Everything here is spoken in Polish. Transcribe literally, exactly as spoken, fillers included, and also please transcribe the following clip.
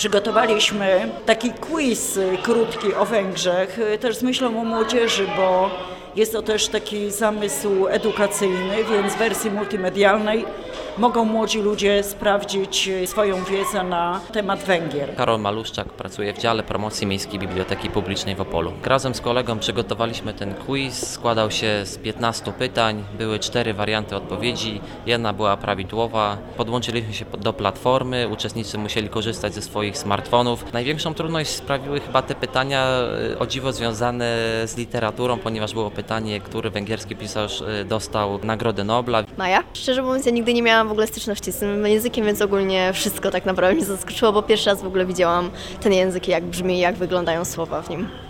Przygotowaliśmy taki quiz krótki o Węgrzech, też z myślą o młodzieży, bo jest to też taki zamysł edukacyjny, więc w wersji multimedialnej mogą młodzi ludzie sprawdzić swoją wiedzę na temat Węgier. Karol Maluszczak pracuje w dziale promocji Miejskiej Biblioteki Publicznej w Opolu. Razem z kolegą przygotowaliśmy ten quiz, składał się z piętnastu pytań, były cztery warianty odpowiedzi, jedna była prawidłowa. Podłączyliśmy się do platformy, uczestnicy musieli korzystać ze swoich smartfonów. Największą trudność sprawiły chyba te pytania, o dziwo związane z literaturą, ponieważ było pytanie, który węgierski pisarz dostał Nagrodę Nobla. Maja? Szczerze mówiąc, ja nigdy nie miałam w ogóle styczności z tym językiem, więc ogólnie wszystko tak naprawdę mnie zaskoczyło, bo pierwszy raz w ogóle widziałam ten język, jak brzmi, jak wyglądają słowa w nim.